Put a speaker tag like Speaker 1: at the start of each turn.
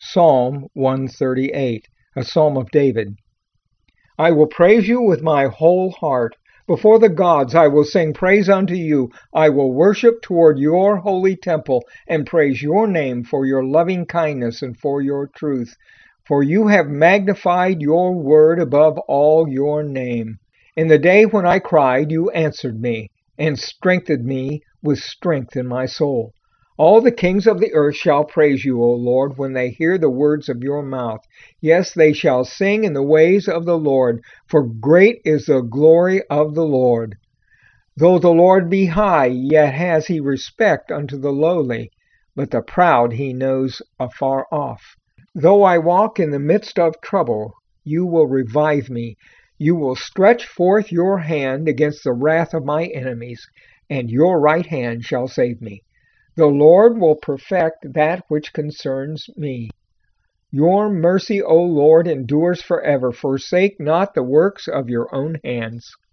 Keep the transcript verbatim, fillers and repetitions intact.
Speaker 1: Psalm one thirty-eight, a psalm of David. I will praise you with my whole heart. Before the gods I will sing praise unto you. I will worship toward your holy temple and praise your name for your loving kindness and for your truth. For you have magnified your word above all your name. In the day when I cried, you answered me and strengthened me with strength in my soul. All the kings of the earth shall praise you, O Lord, when they hear the words of your mouth. Yes, they shall sing in the ways of the Lord, for great is the glory of the Lord. Though the Lord be high, yet has he respect unto the lowly, but the proud he knows afar off. Though I walk in the midst of trouble, you will revive me. You will stretch forth your hand against the wrath of my enemies, and your right hand shall save me. The Lord will perfect that which concerns me. Your mercy, O Lord, endures forever. Forsake not the works of your own hands.